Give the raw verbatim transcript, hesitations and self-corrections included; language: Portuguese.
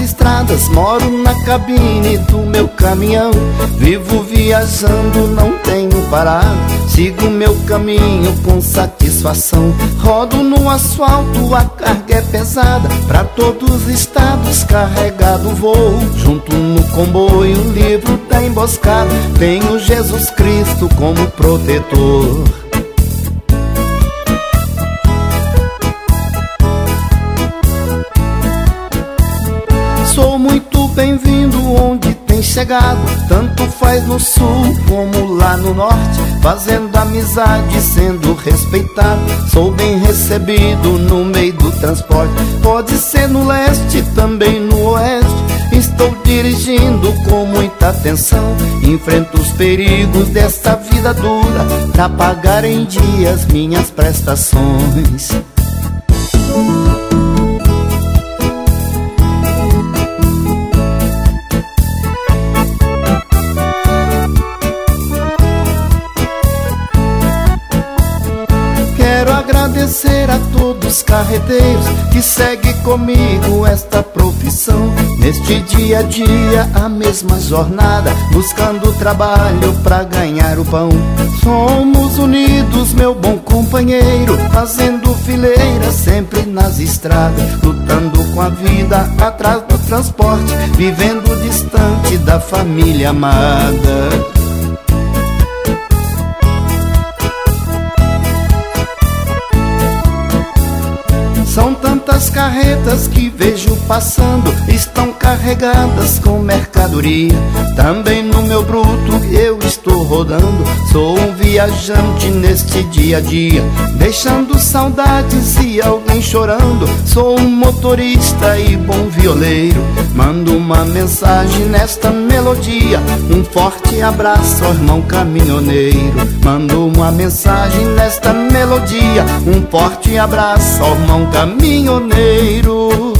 estradas, moro na cabine do meu caminhão. Vivo viajando, não tenho parado, sigo meu caminho com satisfação. Rodo no asfalto, a carga é pesada, pra todos os estados carregado voo. Junto no comboio, livro da emboscada, tenho Jesus Cristo como protetor. Sou muito bem-vindo onde tem chegado, tanto faz no sul como lá no norte, fazendo amizade, sendo respeitado. Sou bem recebido no meio do transporte, pode ser no leste, também no oeste. Estou dirigindo com muita atenção, enfrento os perigos desta vida dura, pra pagar em dias minhas prestações. Agradecer a todos os carreteiros que seguem comigo esta profissão. Neste dia a dia, a mesma jornada, buscando trabalho pra ganhar o pão. Somos unidos, meu bom companheiro, fazendo fileira sempre nas estradas, lutando com a vida atrás do transporte, vivendo distante da família amada. São tantas carretas que vejo passando, estão carregadas com mercadoria. Também no meu bruto eu estou rodando, sou um viajante neste dia a dia, deixando saudades e alguém chorando. Sou um motorista e bom violeiro, mando uma mensagem nesta melodia. Um forte abraço, irmão caminhoneiro. Mando uma mensagem nesta melodia. Um forte abraço, irmão caminhoneiro.